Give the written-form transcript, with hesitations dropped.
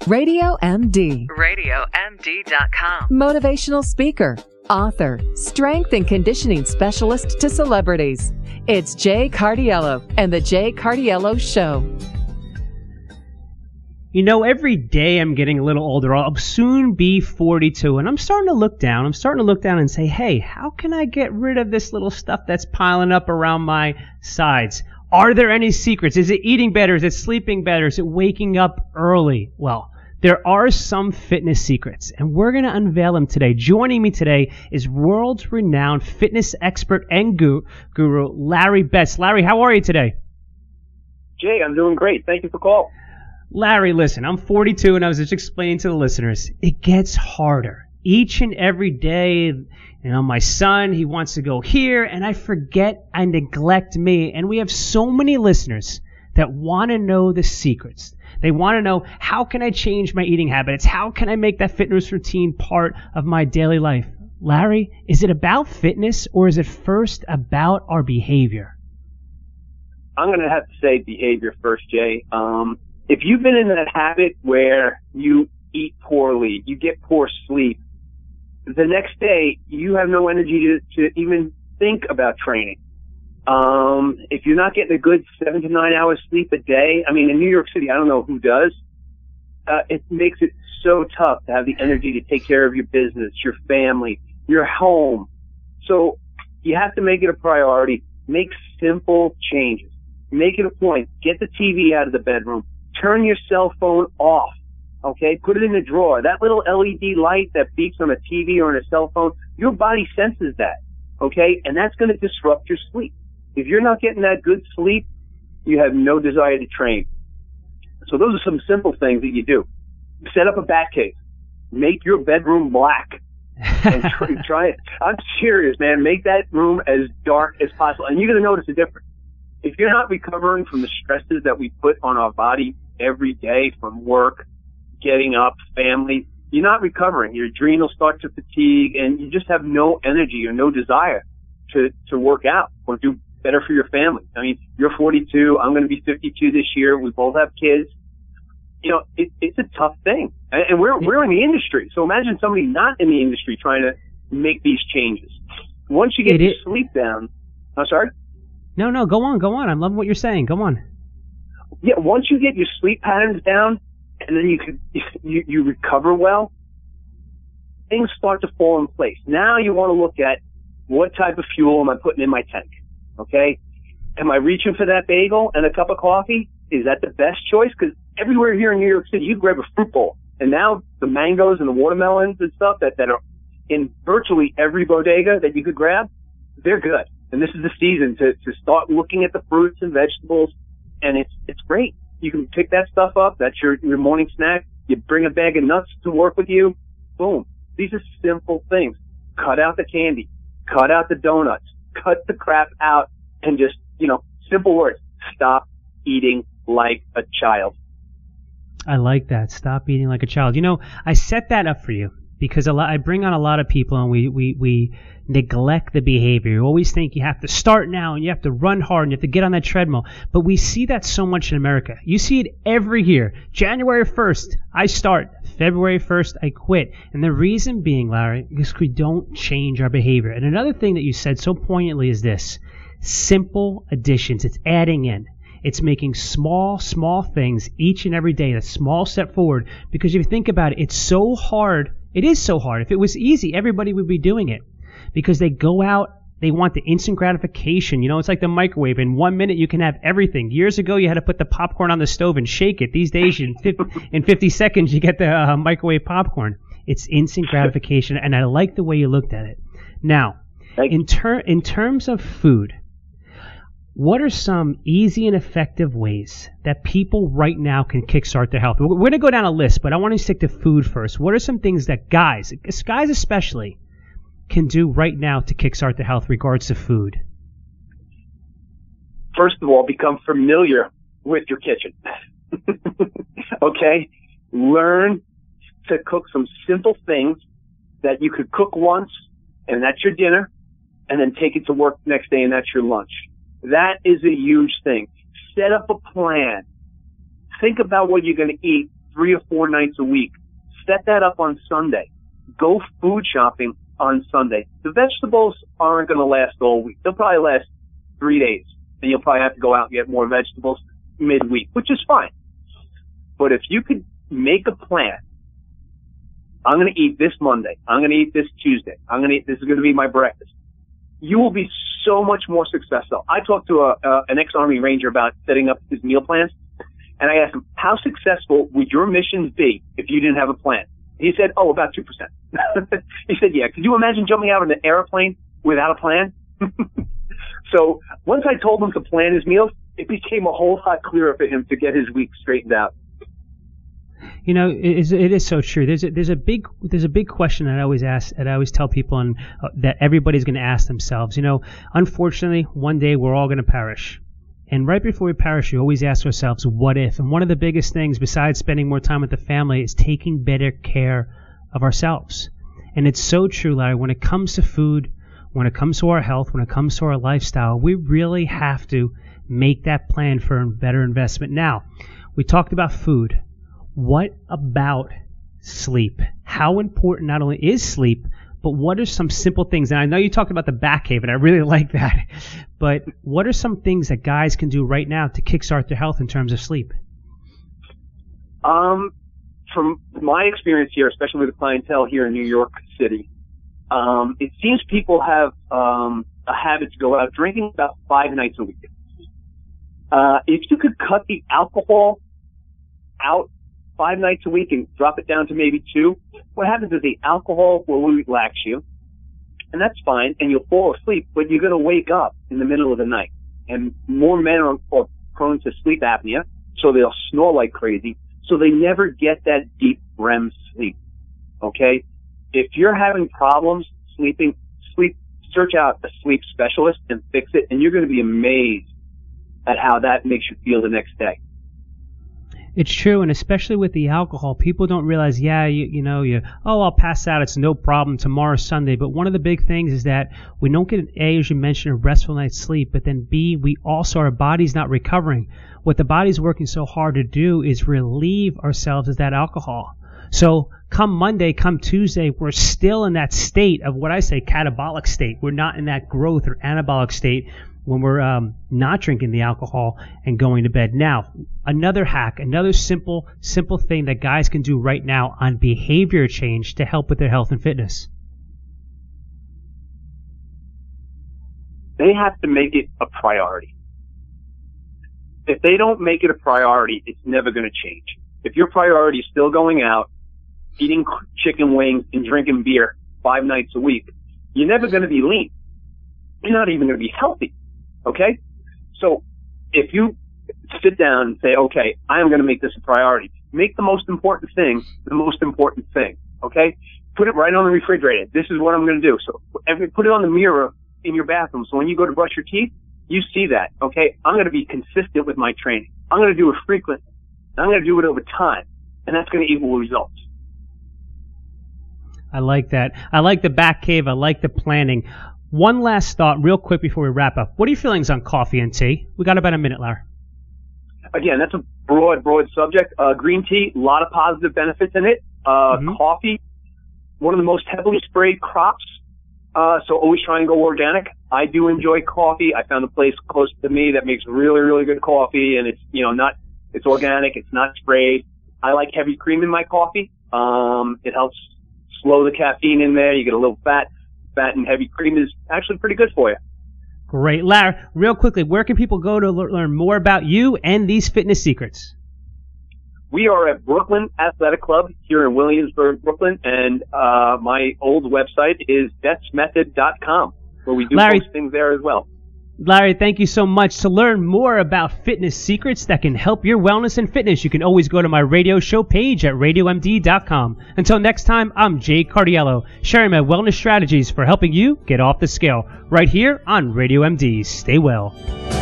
Radio MD. RadioMD.com. Motivational speaker, author, strength and conditioning specialist to celebrities. It's Jay Cardiello and The Jay Cardiello Show. You know, every day I'm getting a little older. I'll soon be 42, and I'm starting to look down. And say, hey, how can I get rid of this little stuff that's piling up around my sides? Are there any secrets? Is it eating better? Is it sleeping better? Is it waking up early? Well, there are some fitness secrets, and we're going to unveil them today. Joining me today is world-renowned fitness expert and guru, Larry Betts. Larry, how are you today? Jay, I'm doing great. Thank you for calling. Larry, listen, I'm 42, and I was just explaining to the listeners, it gets harder. Each and every day, my son, he wants to go here, and I forget, I neglect me. And we have so many listeners that want to know the secrets. They want to know, how can I change my eating habits? How can I make that fitness routine part of my daily life? Larry, is it about fitness, or is it first about our behavior? I'm going to have to say behavior first, Jay. If you've been in that habit where you eat poorly, you get poor sleep, the next day you have no energy to even think about training. If you're not getting a good 7 to 9 hours sleep a day, I mean, in New York City, I don't know who does, it makes it so tough to have the energy to take care of your business, your family, your home. So you have to make it a priority. Make simple changes. Make it a point. Get the TV out of the bedroom. Turn your cell phone off. Okay? Put it in the drawer. That little LED light that beeps on a TV or on a cell phone, your body senses that. Okay? And that's going to disrupt your sleep. If you're not getting that good sleep, you have no desire to train. So those are some simple things that you do. Set up a bat cave. Make your bedroom black. And try it. I'm serious, man. Make that room as dark as possible. And you're going to notice a difference. If you're not recovering from the stresses that we put on our body every day from work, getting up, family, you're not recovering. Your adrenals start to fatigue, and you just have no energy or no desire to work out or do better for your family. I mean, you're 42. I'm going to be 52 this year. We both have kids. You know, it's a tough thing. And we're in the industry. So imagine somebody not in the industry trying to make these changes. Once you get your sleep down, I'm sorry? No, go on. I'm loving what you're saying. Go on. Yeah, once you get your sleep patterns down, and then you recover well, things start to fall in place. Now you want to look at what type of fuel am I putting in my tank, okay? Am I reaching for that bagel and a cup of coffee? Is that the best choice? Because everywhere here in New York City, you grab a fruit bowl. And now the mangoes and the watermelons and stuff that are in virtually every bodega that you could grab, they're good. And this is the season to start looking at the fruits and vegetables, and it's great. You can pick that stuff up. That's your morning snack. You bring a bag of nuts to work with you. Boom. These are simple things. Cut out the candy. Cut out the donuts. Cut the crap out and just, simple words. Stop eating like a child. I like that. Stop eating like a child. I set that up for you because I bring on a lot of people, and we neglect the behavior. You always think you have to start now and you have to run hard and you have to get on that treadmill. But we see that so much in America. You see it every year. January 1st, I start. February 1st, I quit. And the reason being, Larry, is we don't change our behavior. And another thing that you said so poignantly is this. Simple additions. It's adding in. It's making small things each and every day, a small step forward. Because if you think about it, it's so hard. It is so hard. If it was easy, everybody would be doing it. Because they go out, they want the instant gratification. It's like the microwave. In 1 minute, you can have everything. Years ago, you had to put the popcorn on the stove and shake it. These days, in 50 seconds, you get the microwave popcorn. It's instant gratification, and I like the way you looked at it. Now, in terms of food, what are some easy and effective ways that people right now can kickstart their health? We're going to go down a list, but I want to stick to food first. What are some things that guys especially, can do right now to kickstart their health regards to food? First of all, become familiar with your kitchen. Okay? Learn to cook some simple things that you could cook once, and that's your dinner, and then take it to work the next day, and that's your lunch. That is a huge thing. Set up a plan. Think about what you're going to eat 3 or 4 nights a week. Set that up on Sunday. Go food shopping on Sunday. The vegetables aren't going to last all week. They'll probably last 3 days. And you'll probably have to go out and get more vegetables midweek, which is fine. But if you could make a plan, I'm going to eat this Monday. I'm going to eat this Tuesday. This is going to be my breakfast. You will be so much more successful. I talked to an ex-Army Ranger about setting up his meal plans, and I asked him, how successful would your missions be if you didn't have a plan? He said, about 2%. He said, yeah. Could you imagine jumping out of an airplane without a plan? So once I told him to plan his meals, it became a whole lot clearer for him to get his week straightened out. You know, it is so true. There's a big question that I always ask, and I always tell people, and that everybody's going to ask themselves. You know, unfortunately, one day we're all going to perish, and right before we perish, we always ask ourselves, what if? And one of the biggest things, besides spending more time with the family, is taking better care of ourselves. And it's so true, Larry. When it comes to food, when it comes to our health, when it comes to our lifestyle, we really have to make that plan for a better investment. Now, we talked about food. What about sleep? How important not only is sleep, but what are some simple things? And I know you talked about the back cave, and I really like that. But what are some things that guys can do right now to kickstart their health in terms of sleep? From my experience here, especially with the clientele here in New York City, it seems people have a habit to go out drinking about 5 nights a week. If you could cut the alcohol out 5 nights a week and drop it down to maybe 2, what happens is the alcohol will relax you, and that's fine, and you'll fall asleep, but you're going to wake up in the middle of the night. And more men are prone to sleep apnea, so they'll snore like crazy, so they never get that deep REM sleep. Okay? If you're having problems sleeping, search out a sleep specialist and fix it, and you're going to be amazed at how that makes you feel the next day. It's true, and especially with the alcohol, people don't realize, I'll pass out, it's no problem, tomorrow's Sunday. But one of the big things is that we don't get, A, as you mentioned, a restful night's sleep, but then B, our body's not recovering. What the body's working so hard to do is relieve ourselves of that alcohol. So come Monday, come Tuesday, we're still in that state of what I say, catabolic state. We're not in that growth or anabolic state when we're not drinking the alcohol and going to bed. Now, another hack, another simple thing that guys can do right now on behavior change to help with their health and fitness. They have to make it a priority. If they don't make it a priority, it's never going to change. If your priority is still going out, eating chicken wings and drinking beer 5 nights a week, you're never going to be lean. You're not even going to be healthy. Okay? So if you sit down and say, okay, I am going to make this a priority, make the most important thing the most important thing. Okay? Put it right on the refrigerator. This is what I'm going to do. So put it on the mirror in your bathroom. So when you go to brush your teeth, you see that. Okay? I'm going to be consistent with my training. I'm going to do it frequently. I'm going to do it over time. And that's going to equal results. I like that. I like the back cave. I like the planning. One last thought real quick before we wrap up. What are your feelings on coffee and tea? We got about a minute, Larry. Again, that's a broad subject. Green tea, a lot of positive benefits in it. Coffee, one of the most heavily sprayed crops. So always try and go organic. I do enjoy coffee. I found a place close to me that makes really, really good coffee, and it's organic. It's not sprayed. I like heavy cream in my coffee. It helps slow the caffeine in there. You get a little fat and heavy cream is actually pretty good for you. Great. Larry, real quickly, where can people go to learn more about you and these fitness secrets? We are at Brooklyn Athletic Club here in Williamsburg, Brooklyn, and my old website is betsmethod.com, where we do post things there as well. Larry, thank you so much. To learn more about fitness secrets that can help your wellness and fitness, you can always go to my radio show page at radiomd.com. Until next time, I'm Jay Cardiello, sharing my wellness strategies for helping you get off the scale, right here on Radio MD. Stay well.